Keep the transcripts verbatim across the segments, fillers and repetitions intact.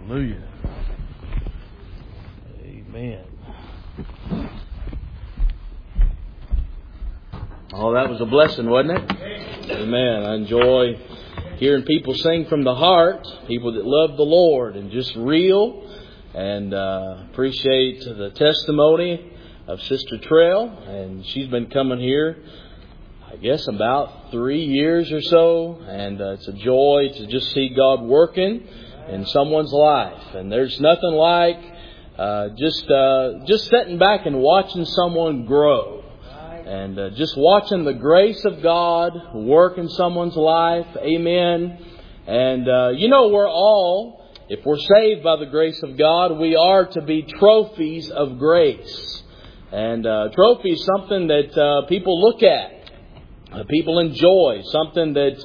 Hallelujah. Amen. Oh, that was a blessing, wasn't it? Amen. I enjoy hearing people sing from the heart, people that love the Lord and just real. And uh, appreciate the testimony of Sister Trail. And she's been coming here, I guess, about three years or so. And uh, it's a joy to just see God working in someone's life. And there's nothing like uh, just uh, just sitting back and watching someone grow. And uh, just watching the grace of God work in someone's life. Amen. And uh, you know, we're all, if we're saved by the grace of God, we are to be trophies of grace. And uh, trophy is something that uh, people look at. Uh, people enjoy. Something that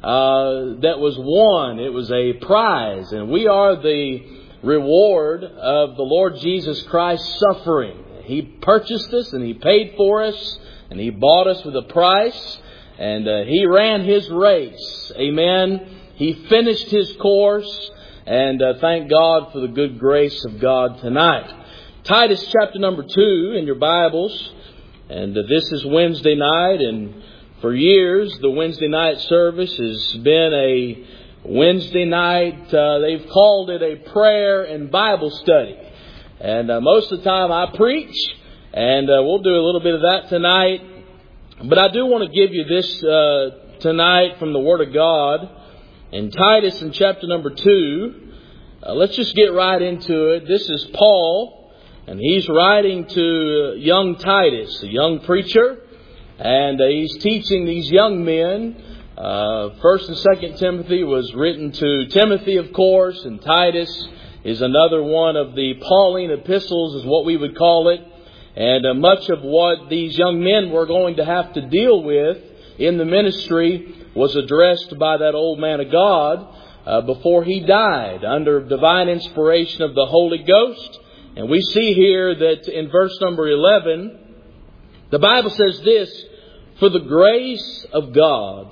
uh, that was won. It was a prize. And we are the reward of the Lord Jesus Christ's suffering. He purchased us and He paid for us. And He bought us with a price. And uh, He ran His race. Amen. He finished His course. And uh, thank God for the good grace of God tonight. Titus chapter number two in your Bibles. And uh, this is Wednesday night. And for years, the Wednesday night service has been a Wednesday night. Uh, they've called it a prayer and Bible study. And uh, most of the time I preach. And uh, we'll do a little bit of that tonight. But I do want to give you this uh, tonight from the Word of God. In Titus in chapter number two. Uh, let's just get right into it. This is Paul. And he's writing to young Titus, a young preacher. And uh, he's teaching these young men. Uh, First and Second Timothy was written to Timothy, of course. And Titus is another one of the Pauline epistles, is what we would call it. And uh, much of what these young men were going to have to deal with in the ministry was addressed by that old man of God uh, before he died under divine inspiration of the Holy Ghost. And we see here that in verse number eleven, the Bible says this: "For the grace of God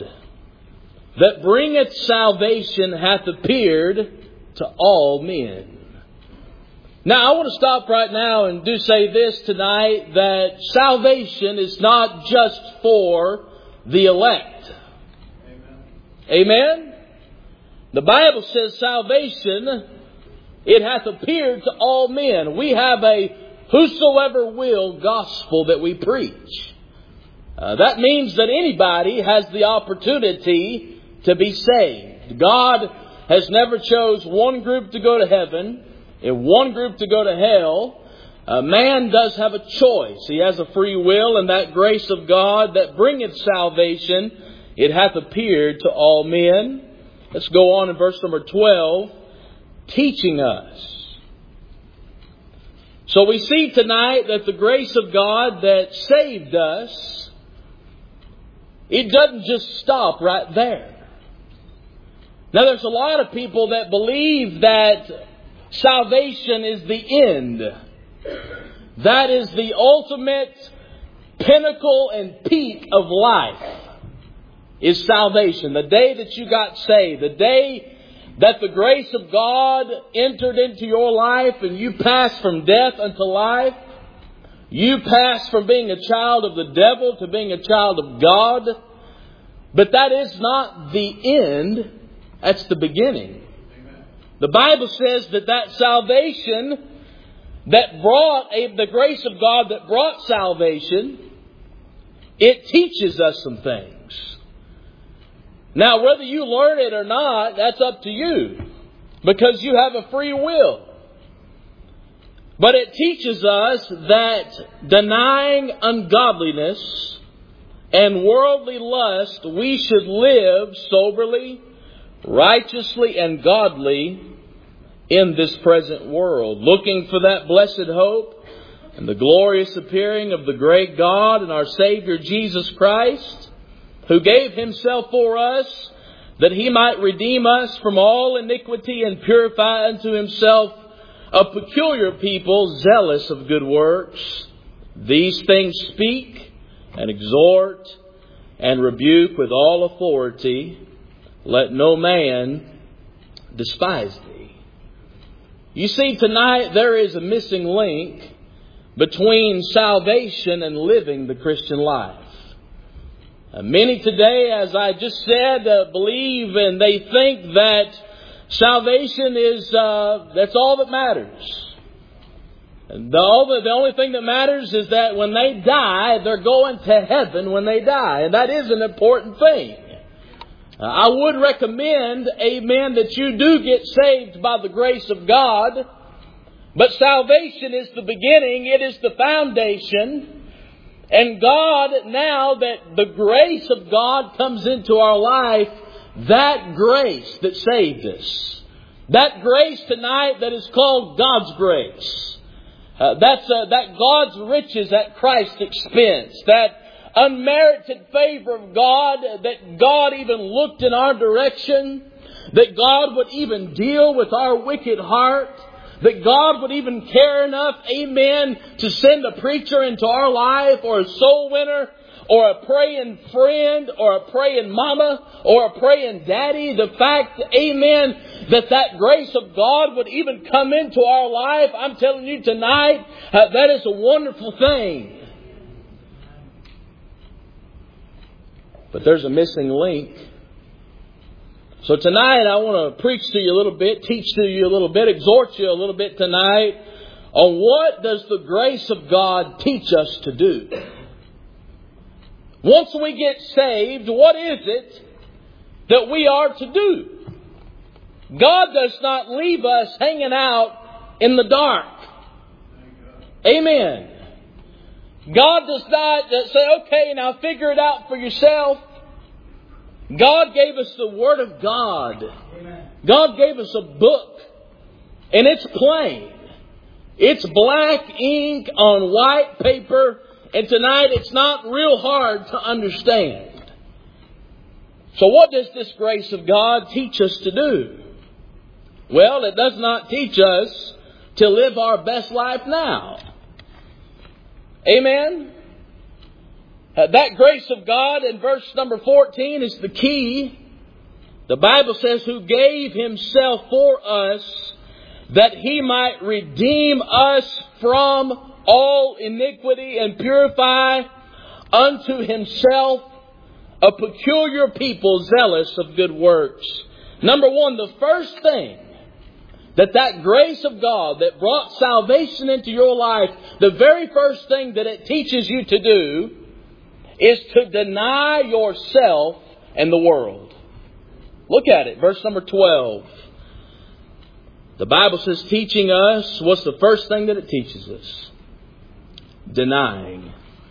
that bringeth salvation hath appeared to all men." Now, I want to stop right now and do say this tonight, that salvation is not just for the elect. Amen. Amen? The Bible says salvation, it hath appeared to all men. We have a whosoever will gospel that we preach. Uh, that means that anybody has the opportunity to be saved. God has never chose one group to go to heaven and one group to go to hell. Uh, man does have a choice. He has a free will, and that grace of God that bringeth salvation, it hath appeared to all men. Let's go on in verse number twelve, teaching us. So we see tonight that the grace of God that saved us, it doesn't just stop right there. Now, there's a lot of people that believe that salvation is the end. That is the ultimate pinnacle and peak of life, is salvation. The day that you got saved, the day that the grace of God entered into your life and you passed from death unto life. You passed from being a child of the devil to being a child of God. But that is not the end. That's the beginning. The Bible says that that salvation that brought a, the grace of God that brought salvation, it teaches us some things. Now, whether you learn it or not, that's up to you, because you have a free will. But it teaches us that denying ungodliness and worldly lust, we should live soberly, righteously, and godly in this present world, looking for that blessed hope and the glorious appearing of the great God and our Savior Jesus Christ, who gave Himself for us, that He might redeem us from all iniquity and purify unto Himself a peculiar people, zealous of good works. These things speak and exhort and rebuke with all authority. Let no man despise thee. You see, tonight there is a missing link between salvation and living the Christian life. Uh, many today, as I just said, uh, believe and they think that salvation is, uh, that's all that matters. And the, all the, the only thing that matters is that when they die, they're going to heaven when they die. And that is an important thing. Uh, I would recommend, amen, that you do get saved by the grace of God. But salvation is the beginning. It is the foundation. And God, now that the grace of God comes into our life, that grace that saved us, that grace tonight that is called God's grace, uh, that's uh, that God's riches at Christ's expense, that unmerited favor of God, that God even looked in our direction, that God would even deal with our wicked heart, that God would even care enough, amen, to send a preacher into our life, or a soul winner, or a praying friend, or a praying mama, or a praying daddy. The fact, amen, that that grace of God would even come into our life, I'm telling you tonight, uh, that is a wonderful thing. But there's a missing link. So tonight I want to preach to you a little bit, teach to you a little bit, exhort you a little bit tonight on what does the grace of God teach us to do. Once we get saved, what is it that we are to do? God does not leave us hanging out in the dark. Amen. God does not say, okay, now figure it out for yourself. God gave us the Word of God. Amen. God gave us a book. And it's plain. It's black ink on white paper. And tonight it's not real hard to understand. So what does this grace of God teach us to do? Well, it does not teach us to live our best life now. Amen? Uh, that grace of God in verse number fourteen is the key. The Bible says, who gave Himself for us that He might redeem us from all iniquity and purify unto Himself a peculiar people zealous of good works. Number one, the first thing that that grace of God that brought salvation into your life, the very first thing that it teaches you to do is to deny yourself and the world. Look at it, verse number twelve. The Bible says teaching us, what's the first thing that it teaches us? Denying.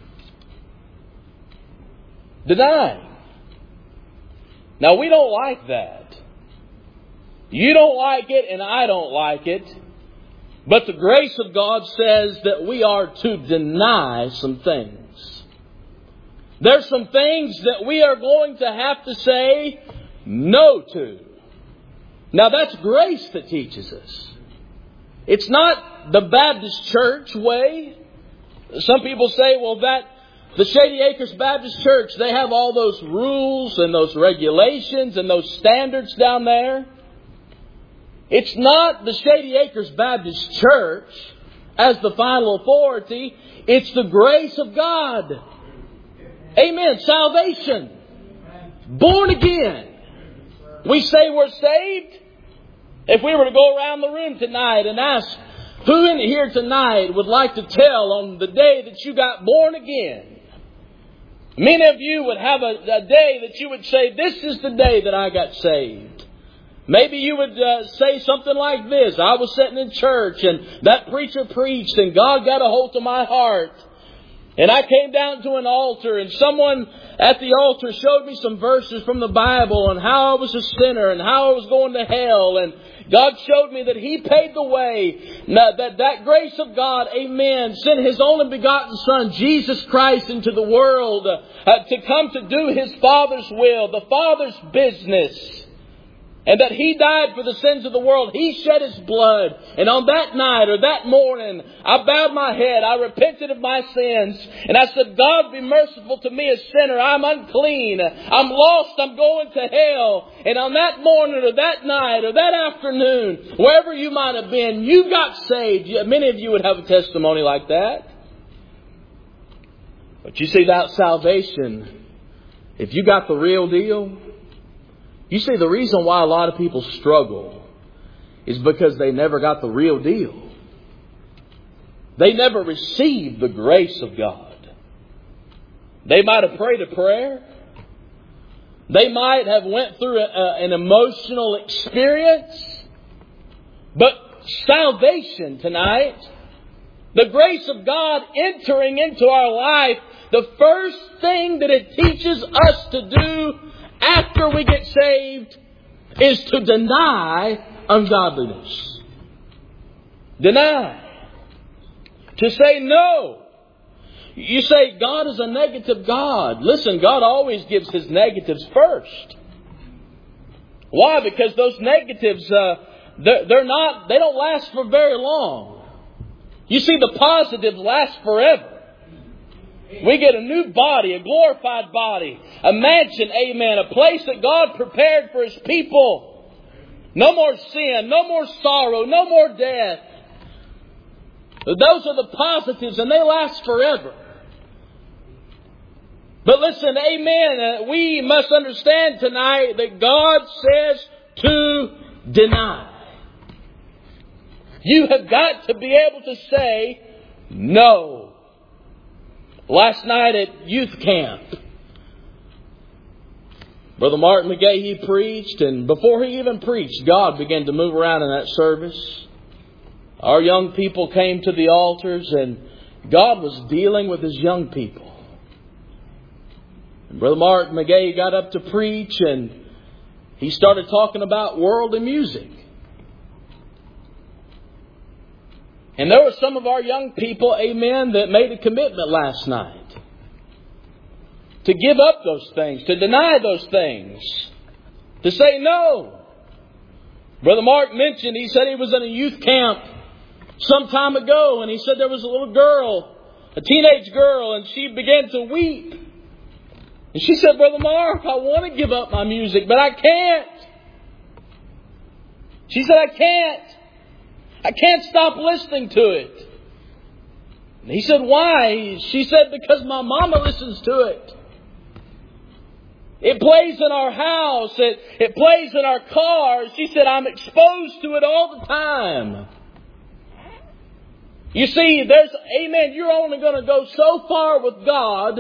Denying. Now we don't like that. You don't like it and I don't like it. But the grace of God says that we are to deny some things. There's some things that we are going to have to say no to. Now that's grace that teaches us. It's not the Baptist church way. Some people say, well, that the Shady Acres Baptist Church, they have all those rules and those regulations and those standards down there. It's not the Shady Acres Baptist Church as the final authority. It's the grace of God. Amen. Salvation. Born again. We say we're saved. If we were to go around the room tonight and ask who in here tonight would like to tell on the day that you got born again, many of you would have a, a day that you would say, this is the day that I got saved. Maybe you would uh, say something like this. I was sitting in church and that preacher preached and God got a hold of my heart. And I came down to an altar and someone at the altar showed me some verses from the Bible on how I was a sinner and how I was going to hell. And God showed me that He paid the way, that that grace of God, amen, sent His only begotten Son, Jesus Christ, into the world uh, to come to do His Father's will, the Father's business. And that He died for the sins of the world. He shed His blood. And on that night or that morning, I bowed my head. I repented of my sins. And I said, God, be merciful to me, a sinner. I'm unclean. I'm lost. I'm going to hell. And on that morning or that night or that afternoon, wherever you might have been, you got saved. Many of you would have a testimony like that. But you see, that salvation, if you got the real deal, you see, the reason why a lot of people struggle is because they never got the real deal. They never received the grace of God. They might have prayed a prayer. They might have went through a, a, an emotional experience. But salvation tonight, the grace of God entering into our life, the first thing that it teaches us to do after we get saved is to deny ungodliness. Deny. To say no. You say God is a negative God. Listen, God always gives His negatives first. Why? Because those negatives, uh, they're, they're not, they don't last for very long. You see, the positives last forever. We get a new body, a glorified body, a mansion, amen, a place that God prepared for His people. No more sin, no more sorrow, no more death. Those are the positives and they last forever. But listen, amen, uh, we must understand tonight that God says to deny. You have got to be able to say no. Last night at youth camp, Brother Martin McGay, he preached, and before he even preached, God began to move around in that service. Our young people came to the altars, and God was dealing with His young people. And Brother Martin McGay got up to preach, and he started talking about worldly music. And there were some of our young people, amen, that made a commitment last night to give up those things, to deny those things, to say no. Brother Mark mentioned, he said he was in a youth camp some time ago, and he said there was a little girl, a teenage girl, and she began to weep. And she said, Brother Mark, I want to give up my music, but I can't. She said, I can't. I can't stop listening to it. And he said, why? She said, because my mama listens to it. It plays in our house. It, it plays in our cars. She said, I'm exposed to it all the time. You see, there's, amen, you're only going to go so far with God.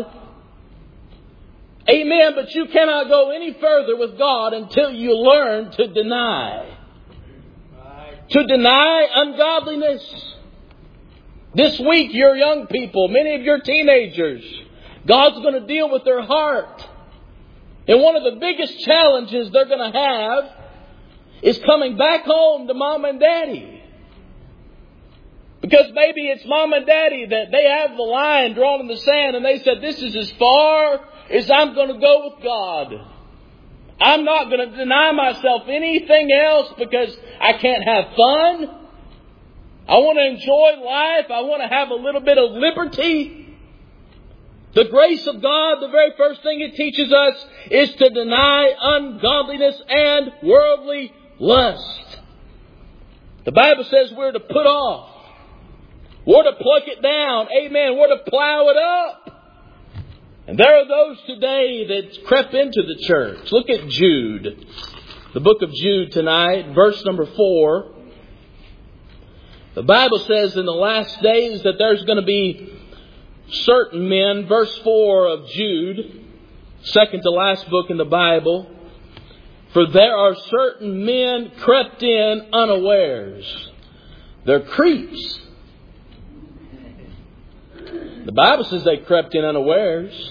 Amen, but you cannot go any further with God until you learn to deny. To deny ungodliness. This week, your young people, many of your teenagers, God's going to deal with their heart. And one of the biggest challenges they're going to have is coming back home to mom and daddy. Because maybe it's mom and daddy that they have the line drawn in the sand and they said, this is as far as I'm going to go with God. I'm not going to deny myself anything else because I can't have fun. I want to enjoy life. I want to have a little bit of liberty. The grace of God, the very first thing it teaches us is to deny ungodliness and worldly lust. The Bible says we're to put off. We're to pluck it down. Amen. We're to plow it up. And there are those today that crept into the church. Look at Jude. The book of Jude tonight, verse number four. The Bible says in the last days that there's going to be certain men, verse four of Jude, second to last book in the Bible. For there are certain men crept in unawares. They're creeps. The Bible says they crept in unawares.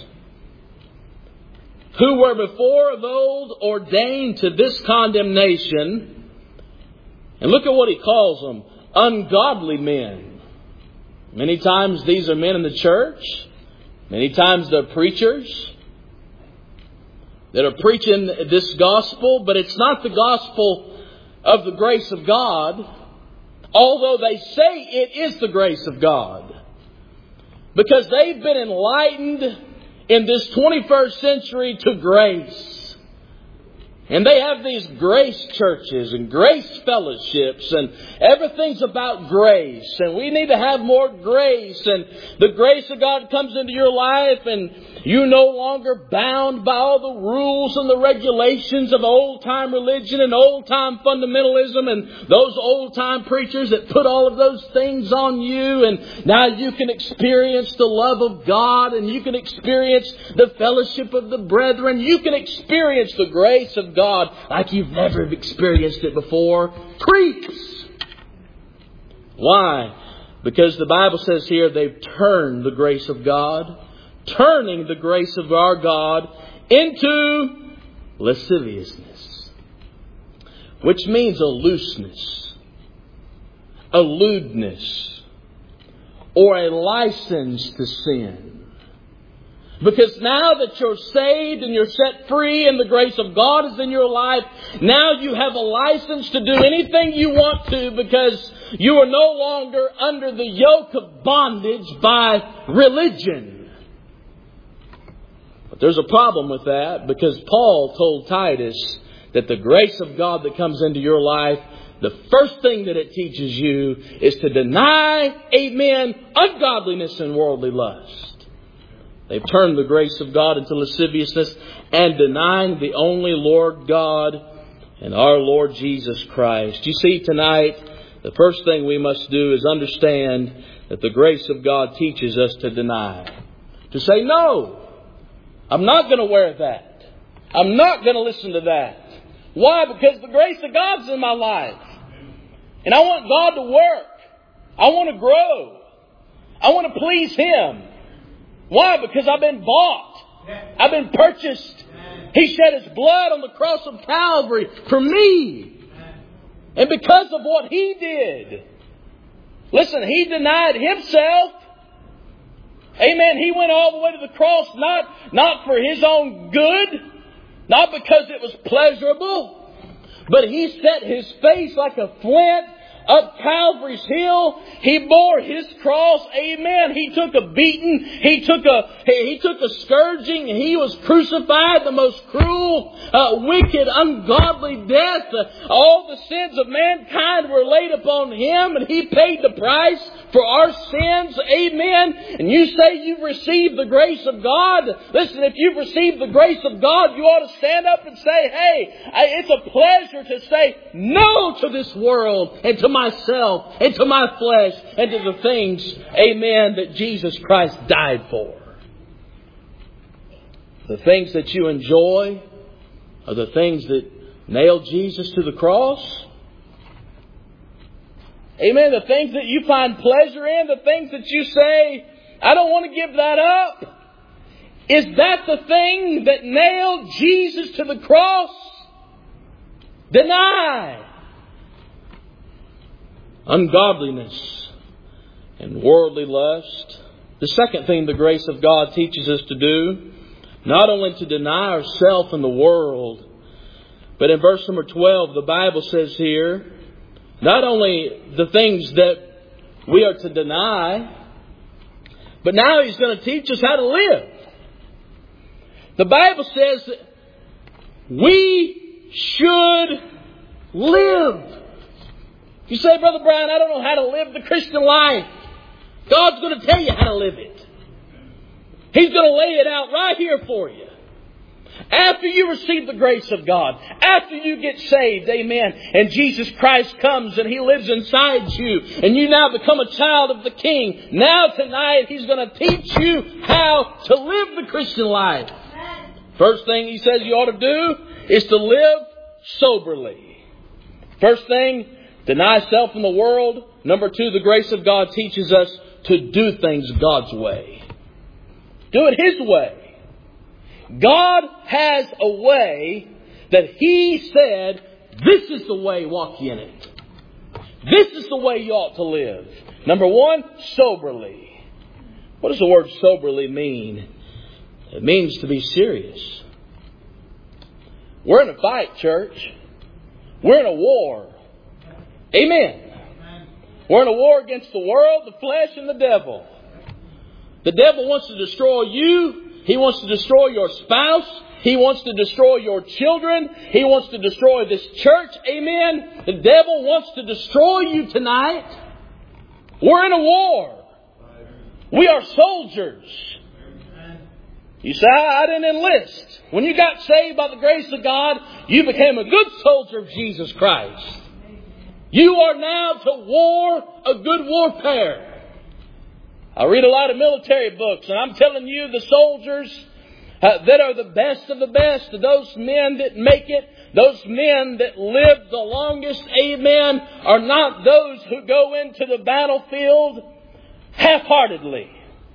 Who were before of old ordained to this condemnation. And look at what he calls them. Ungodly men. Many times these are men in the church. Many times they're preachers. that are preaching this gospel, but it's not the gospel of the grace of God, although they say it is the grace of God. Because they've been enlightened in this twenty-first century to grace. And they have these grace churches and grace fellowships and everything's about grace. And we need to have more grace. And the grace of God comes into your life and you're no longer bound by all the rules and the regulations of old-time religion and old-time fundamentalism and those old-time preachers that put all of those things on you. And now you can experience the love of God and you can experience the fellowship of the brethren. You can experience the grace of God like you've never experienced it before. Creeps! Why? Because the Bible says here they've turned the grace of God, turning the grace of our God into lasciviousness, which means a looseness, a lewdness, or a license to sin. Because now that you're saved and you're set free and the grace of God is in your life, now you have a license to do anything you want to because you are no longer under the yoke of bondage by religion. But there's a problem with that because Paul told Titus that the grace of God that comes into your life, the first thing that it teaches you is to deny, amen, ungodliness and worldly lust. They've turned the grace of God into lasciviousness and denying the only Lord God and our Lord Jesus Christ. You see, tonight, the first thing we must do is understand that the grace of God teaches us to deny. To say, no, I'm not going to wear that. I'm not going to listen to that. Why? Because the grace of God's in my life. And I want God to work. I want to grow. I want to please Him. Why? Because I've been bought. I've been purchased. He shed His blood on the cross of Calvary for me. And because of what He did. Listen, He denied Himself. Amen. He went all the way to the cross not, not for His own good. Not because it was pleasurable. But He set His face like a flint up Calvary's hill. He bore His cross. Amen. He took a beating. He took a he took a scourging. He was crucified, the most cruel, uh, wicked, ungodly death. Uh, all the sins of mankind were laid upon Him, and He paid the price for our sins. Amen. And you say you've received the grace of God. Listen, if you've received the grace of God, you ought to stand up and say, hey, it's a pleasure to say no to this world and to myself and to my flesh and to the things, amen, that Jesus Christ died for. The things that you enjoy are the things that nailed Jesus to the cross. Amen. The things that you find pleasure in, the things that you say, I don't want to give that up. Is that the thing that nailed Jesus to the cross? Deny. Ungodliness and worldly lust. The second thing the grace of God teaches us to do, not only to deny ourselves and the world, but in verse number twelve, the Bible says here, not only the things that we are to deny, but now He's going to teach us how to live. The Bible says that we should live. You say, Brother Brian, I don't know how to live the Christian life. God's going to tell you how to live it. He's going to lay it out right here for you. After you receive the grace of God, after you get saved, amen, and Jesus Christ comes and He lives inside you, and you now become a child of the King, now tonight He's going to teach you how to live the Christian life. First thing He says you ought to do is to live soberly. First thing, deny self in the world. Number two, the grace of God teaches us to do things God's way. Do it His way. God has a way that He said, this is the way, walk ye in it. This is the way you ought to live. Number one, soberly. What does the word soberly mean? It means to be serious. We're in a fight, church. We're in a war. Amen. We're in a war against the world, the flesh, and the devil. The devil wants to destroy you. He wants to destroy your spouse. He wants to destroy your children. He wants to destroy this church. Amen. The devil wants to destroy you tonight. We're in a war. We are soldiers. You say, I didn't enlist. When you got saved by the grace of God, you became a good soldier of Jesus Christ. You are now to war a good warfare. I read a lot of military books, and I'm telling you, the soldiers uh, that are the best of the best, those men that make it, those men that live the longest, amen, are not those who go into the battlefield half-heartedly.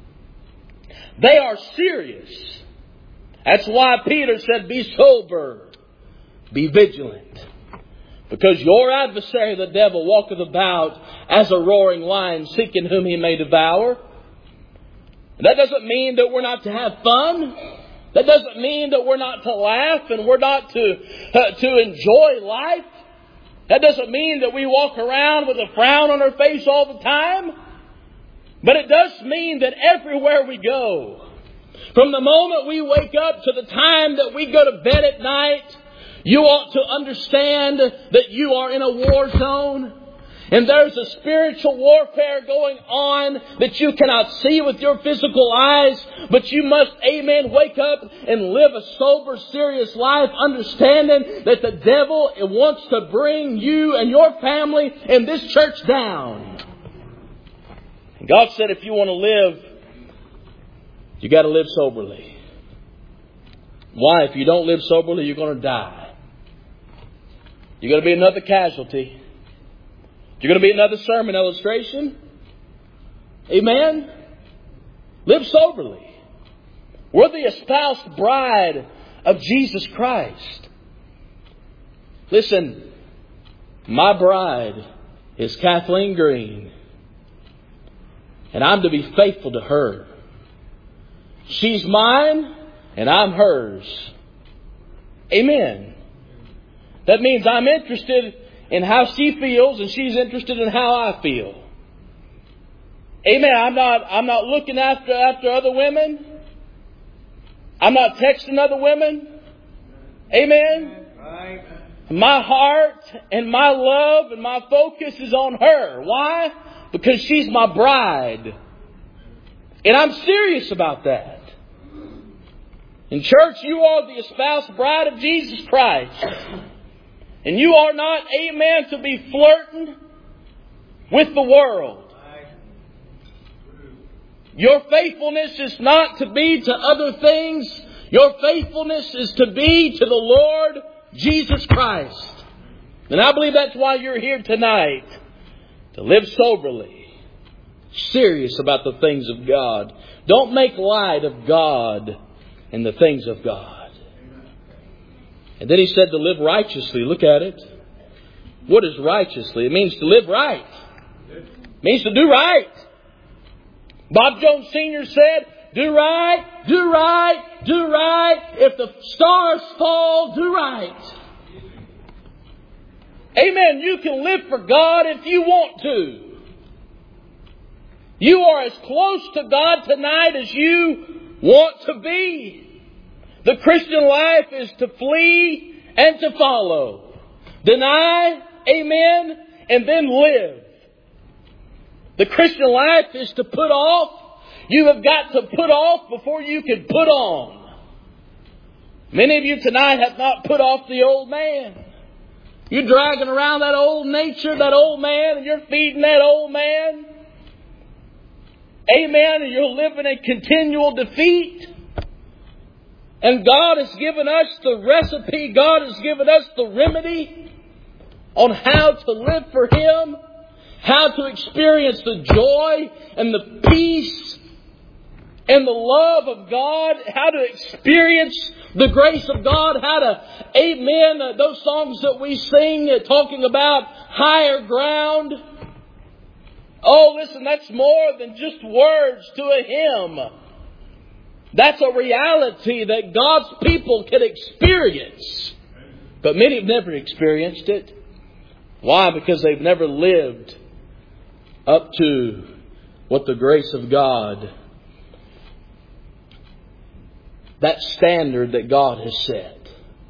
They are serious. That's why Peter said, be sober, be vigilant. Because your adversary, the devil, walketh about as a roaring lion, seeking whom he may devour. That doesn't mean that we're not to have fun. That doesn't mean that we're not to laugh and we're not to, uh, to enjoy life. That doesn't mean that we walk around with a frown on our face all the time. But it does mean that everywhere we go, from the moment we wake up to the time that we go to bed at night, you ought to understand that you are in a war zone. And there's a spiritual warfare going on that you cannot see with your physical eyes. But you must, amen, wake up and live a sober, serious life, understanding that the devil wants to bring you and your family and this church down. And God said if you want to live, you got to live soberly. Why? If you don't live soberly, you're going to die. You're going to be another casualty. You're going to be another sermon illustration. Amen? Live soberly. We're the espoused bride of Jesus Christ. Listen, my bride is Kathleen Green. And I'm to be faithful to her. She's mine and I'm hers. Amen. That means I'm interested in how she feels and she's interested in how I feel. Amen. I'm not, I'm not looking after, after other women. I'm not texting other women. Amen. Right. My heart and my love and my focus is on her. Why? Because she's my bride. And I'm serious about that. In church, you are the espoused bride of Jesus Christ. And you are not, amen, to be flirting with the world. Your faithfulness is not to be to other things. Your faithfulness is to be to the Lord Jesus Christ. And I believe that's why you're here tonight. To live soberly. Serious about the things of God. Don't make light of God and the things of God. And then he said to live righteously. Look at it. What is righteously? It means to live right. It means to do right. Bob Jones Senior said, do right, do right, do right. If the stars fall, do right. Amen. You can live for God if you want to. You are as close to God tonight as you want to be. The Christian life is to flee and to follow. Deny, amen, and then live. The Christian life is to put off. You have got to put off before you can put on. Many of you tonight have not put off the old man. You're dragging around that old nature, that old man, and you're feeding that old man. Amen. And you're living in continual defeat. And God has given us the recipe. God has given us the remedy on how to live for Him. How to experience the joy and the peace and the love of God. How to experience the grace of God. How to, amen, uh, those songs that we sing uh, talking about higher ground. Oh, listen, that's more than just words to a hymn. That's a reality that God's people can experience. But many have never experienced it. Why? Because they've never lived up to what the grace of God, that standard that God has set.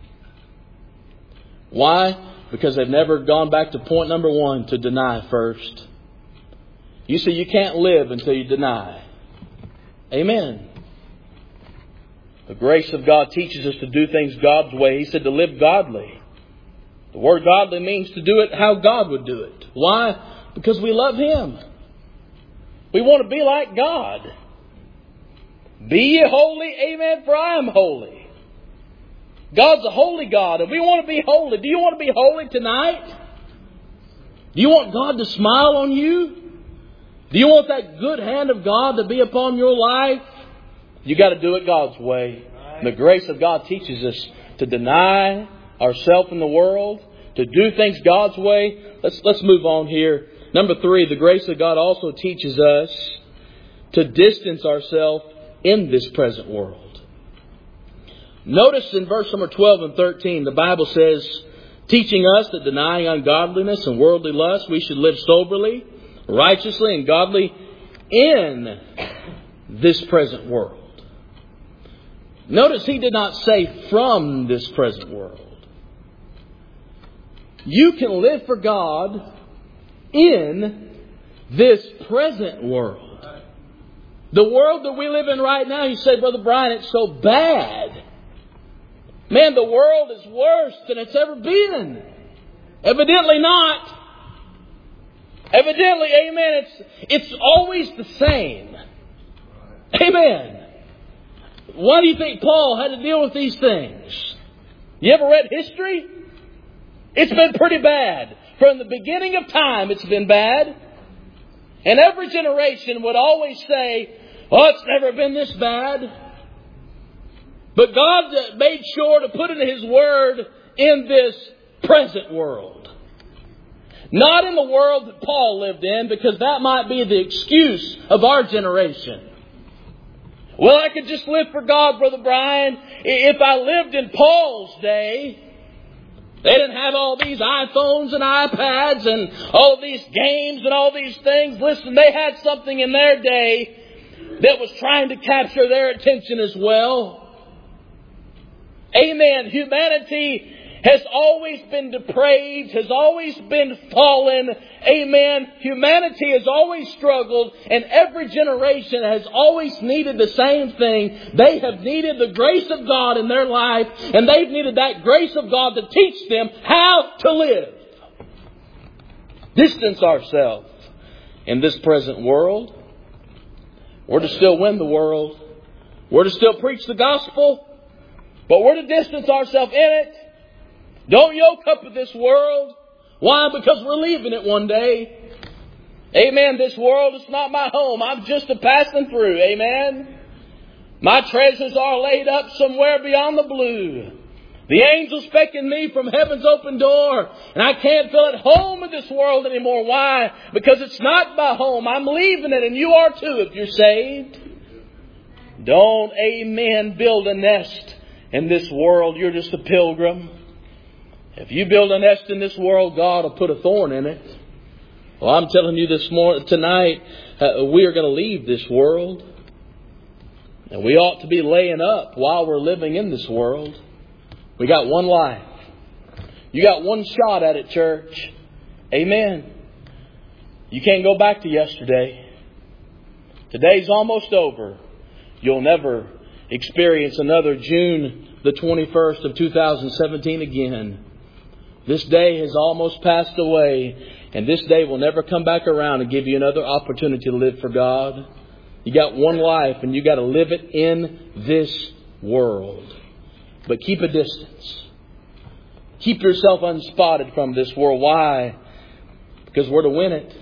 Why? Because they've never gone back to point number one, to deny first. You see, you can't live until you deny. Amen. The grace of God teaches us to do things God's way. He said to live godly. The word godly means to do it how God would do it. Why? Because we love Him. We want to be like God. Be ye holy, amen, for I am holy. God's a holy God, and we want to be holy. Do you want to be holy tonight? Do you want God to smile on you? Do you want that good hand of God to be upon your life? You got to do it God's way. And the grace of God teaches us to deny ourselves in the world, to do things God's way. Let's let's move on here. Number three, the grace of God also teaches us to distance ourselves in this present world. Notice in verse number twelve and thirteen, the Bible says, teaching us that denying ungodliness and worldly lust, we should live soberly, righteously, and godly in this present world. Notice he did not say from this present world. You can live for God in this present world. The world that we live in right now, you say, Brother Brian, it's so bad. Man, the world is worse than it's ever been. Evidently not. Evidently, amen, it's, it's always the same. Amen. Why do you think Paul had to deal with these things? You ever read history? It's been pretty bad. From the beginning of time, it's been bad. And every generation would always say, oh, it's never been this bad. But God made sure to put in His Word in this present world. Not in the world that Paul lived in, because that might be the excuse of our generation. Well, I could just live for God, Brother Brian. If I lived in Paul's day, they didn't have all these iPhones and iPads and all these games and all these things. Listen, they had something in their day that was trying to capture their attention as well. Amen. Humanity has always been depraved, has always been fallen. Amen. Humanity has always struggled, and every generation has always needed the same thing. They have needed the grace of God in their life, and they've needed that grace of God to teach them how to live. Distance ourselves in this present world. We're to still win the world. We're to still preach the gospel, but we're to distance ourselves in it. Don't yoke up with this world. Why? Because we're leaving it one day. Amen. This world is not my home. I'm just a passing through. Amen. My treasures are laid up somewhere beyond the blue. The angels beckon me from heaven's open door. And I can't feel at home in this world anymore. Why? Because it's not my home. I'm leaving it, and you are too if you're saved. Don't, amen, build a nest in this world. You're just a pilgrim. If you build a nest in this world, God will put a thorn in it. Well, I'm telling you this morning, tonight, uh, we are going to leave this world. And we ought to be laying up while we're living in this world. We got one life. You got one shot at it, church. Amen. You can't go back to yesterday. Today's almost over. You'll never experience another June the twenty-first of two thousand seventeen again. This day has almost passed away, and this day will never come back around and give you another opportunity to live for God. You got one life, and you got to live it in this world. But keep a distance. Keep yourself unspotted from this world. Why? Because we're to win it.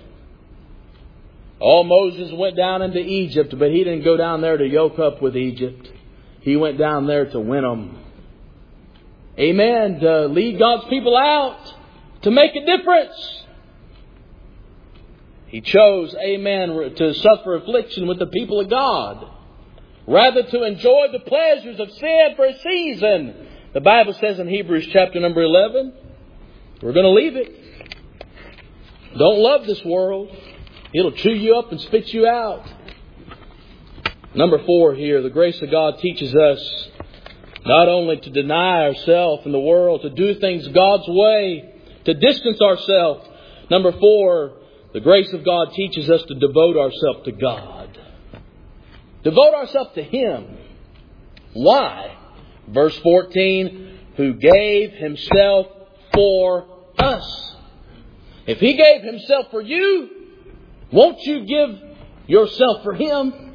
Oh, Moses went down into Egypt, but he didn't go down there to yoke up with Egypt. He went down there to win them. Amen. To lead God's people out. To make a difference. He chose, amen, to suffer affliction with the people of God. Rather to enjoy the pleasures of sin for a season The Bible says in Hebrews chapter number eleven, we're going to leave it. Don't love this world. It'll chew you up and spit you out. Number four here, the grace of God teaches us not only to deny ourselves in the world, to do things God's way, to distance ourselves. Number four, the grace of God teaches us to devote ourselves to God. Devote ourselves to Him. Why? Verse fourteen, who gave Himself for us. If He gave Himself for you, won't you give yourself for Him?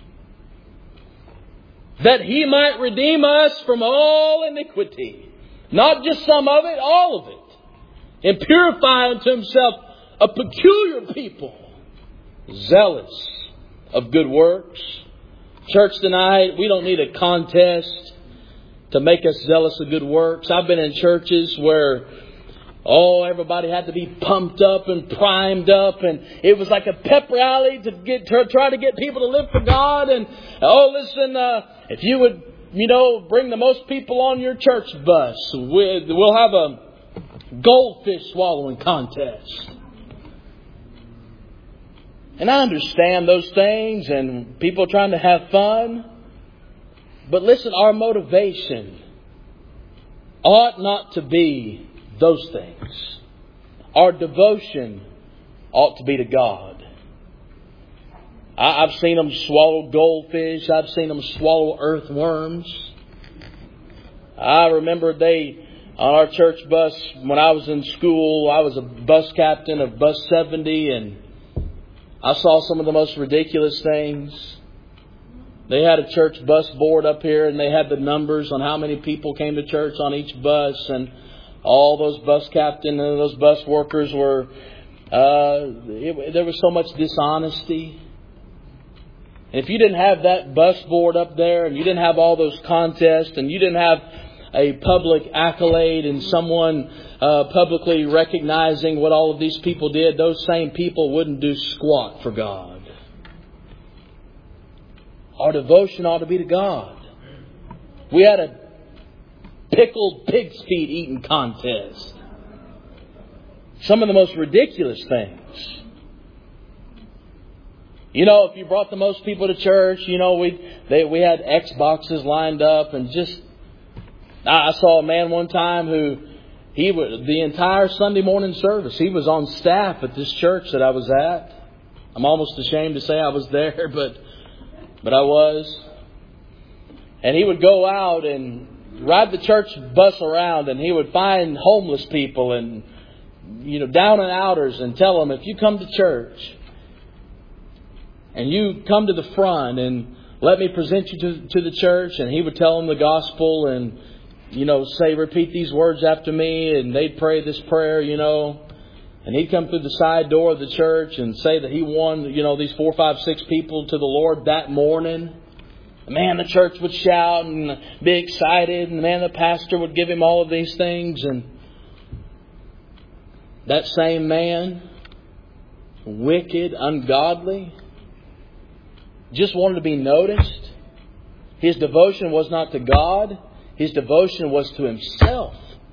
That He might redeem us from all iniquity. Not just some of it, all of it. And purify unto Himself a peculiar people, zealous of good works. Church tonight, we don't need a contest to make us zealous of good works. I've been in churches where oh, everybody had to be pumped up and primed up, and it was like a pep rally to get to try to get people to live for God. And oh, listen, uh, if you would, you know, bring the most people on your church bus, we'll have a goldfish swallowing contest. And I understand those things, and people trying to have fun. But listen, our motivation ought not to be those things. Our devotion ought to be to God. I, I've seen them swallow goldfish. I've seen them swallow earthworms. I remember they, on our church bus, when I was in school, I was a bus captain of bus seventy, and I saw some of the most ridiculous things. They had a church bus board up here, and they had the numbers on how many people came to church on each bus, and all those bus captains and those bus workers were, uh, it, there was so much dishonesty. And if you didn't have that bus board up there, and you didn't have all those contests, and you didn't have a public accolade and someone uh, publicly recognizing what all of these people did, those same people wouldn't do squat for God. Our devotion ought to be to God. We had a pickled pig's feet eating contest. Some of the most ridiculous things. You know, if you brought the most people to church, you know, we they we had Xboxes lined up, and just I saw a man one time who he was the entire Sunday morning service. He was on staff at this church that I was at. I'm almost ashamed to say I was there, but but I was. And he would go out and ride the church bus around, and he would find homeless people and, you know, down and outers, and tell them, if you come to church and you come to the front and let me present you to, to the church, and he would tell them the gospel and, you know, say, repeat these words after me, and they'd pray this prayer, you know, and he'd come through the side door of the church and say that he won, you know, these four, five, six people to the Lord that morning. Man, the church would shout and be excited, and man, the pastor would give him all of these things. And that same man, wicked, ungodly, just wanted to be noticed. His devotion was not to God. His devotion was to himself.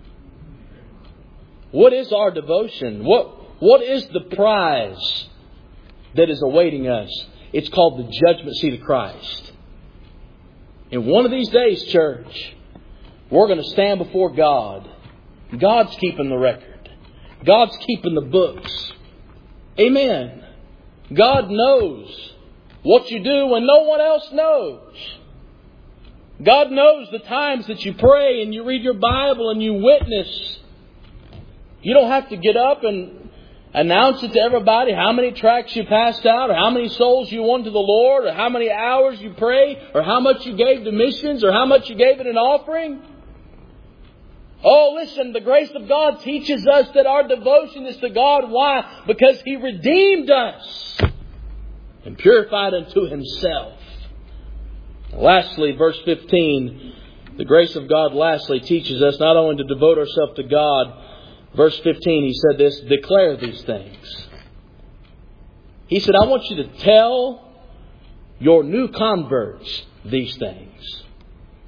What is our devotion? What What is the prize that is awaiting us? It's called the judgment seat of Christ. And one of these days, church, we're going to stand before God. God's keeping the record. God's keeping the books. Amen. God knows what you do when no one else knows. God knows the times that you pray and you read your Bible and you witness. You don't have to get up and announce it to everybody how many tracts you passed out, or how many souls you won to the Lord, or how many hours you prayed, or how much you gave to missions, or how much you gave in an offering. Oh, listen, the grace of God teaches us that our devotion is to God. Why? Because He redeemed us and purified unto Himself. Lastly, verse fifteen, the grace of God lastly teaches us not only to devote ourselves to God. Verse fifteen, he said this, declare these things. He said, I want you to tell your new converts these things.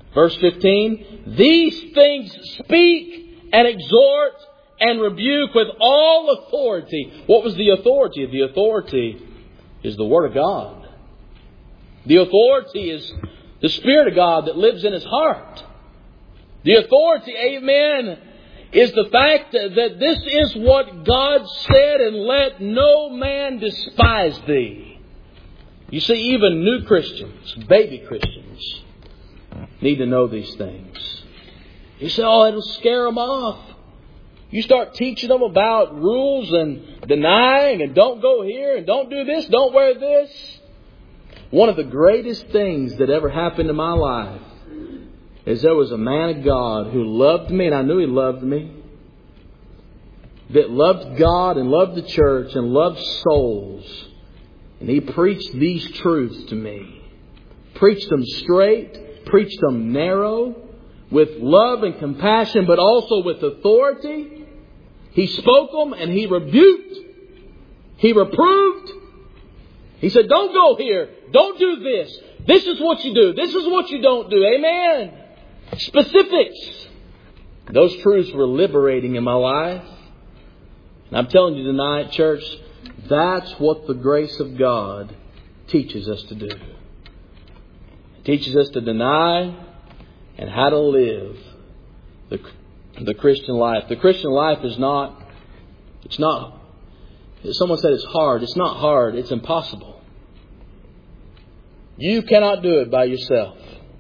Verse fifteen, these things speak and exhort and rebuke with all authority. What was the authority? The authority is the Word of God. The authority is the Spirit of God that lives in his heart. The authority, amen, is the fact that this is what God said, and let no man despise thee. You see, even new Christians, baby Christians, need to know these things. You say, oh, it'll scare them off. You start teaching them about rules and denying and don't go here and don't do this, don't wear this. One of the greatest things that ever happened in my life is there was a man of God who loved me, and I knew he loved me, that loved God and loved the church and loved souls. And he preached these truths to me. Preached them straight, preached them narrow, with love and compassion, but also with authority. He spoke them and he rebuked. He reproved. He said, don't go here. Don't do this. This is what you do. This is what you don't do. Amen. Specifics. Those truths were liberating in my life. And I'm telling you tonight, church, that's what the grace of God teaches us to do. It teaches us to deny and how to live the, the Christian life. The Christian life is not, it's not, someone said it's hard. It's not hard. It's impossible. You cannot do it by yourself.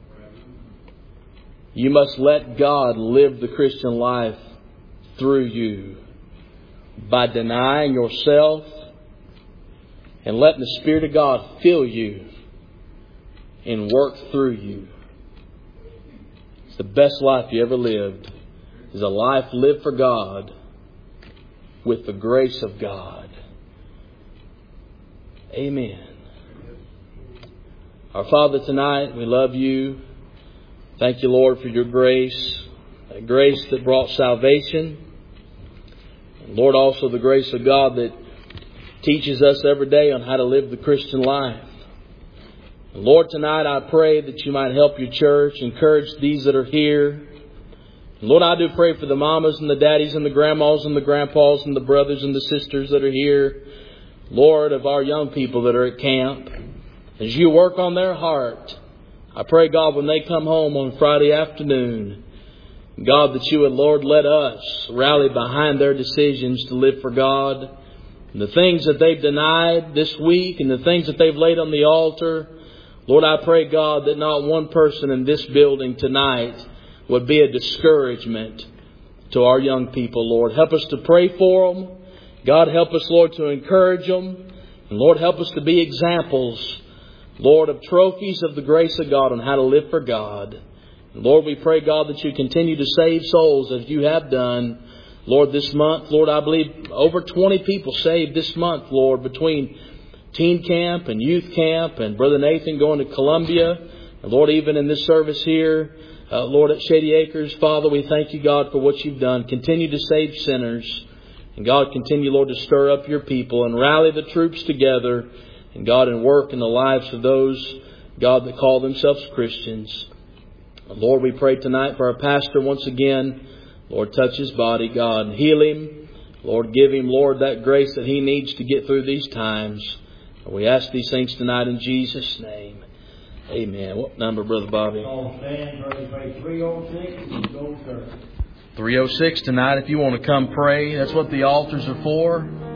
You must let God live the Christian life through you by denying yourself and letting the Spirit of God fill you and work through you. It's the best life you ever lived. Is a life lived for God with the grace of God. Amen. Our Father, tonight we love you. Thank you, Lord, for your grace. That grace that brought salvation. And Lord, also the grace of God that teaches us every day on how to live the Christian life. And Lord, tonight I pray that you might help your church, encourage these that are here. And Lord, I do pray for the mamas and the daddies and the grandmas and the grandpas and the brothers and the sisters that are here. Lord, of our young people that are at camp. As you work on their heart, I pray, God, when they come home on Friday afternoon, God, that you would, Lord, let us rally behind their decisions to live for God. And the things that they've denied this week and the things that they've laid on the altar, Lord, I pray, God, that not one person in this building tonight would be a discouragement to our young people, Lord. Help us to pray for them. God, help us, Lord, to encourage them. And Lord, help us to be examples, Lord, of trophies of the grace of God on how to live for God. And Lord, we pray, God, that you continue to save souls as you have done, Lord, this month. Lord, I believe over twenty people saved this month, Lord, between teen camp and youth camp and Brother Nathan going to Columbia. And Lord, even in this service here, uh, Lord, at Shady Acres, Father, we thank you, God, for what you've done. Continue to save sinners. And God, continue, Lord, to stir up your people and rally the troops together. And God, and work in the lives of those, God, that call themselves Christians. Lord, we pray tonight for our pastor once again. Lord, touch his body, God, and heal him. Lord, give him, Lord, that grace that he needs to get through these times. And we ask these things tonight in Jesus' name. Amen. What number, Brother Bobby? three oh six tonight three oh six tonight if you want to come pray. That's what the altars are for.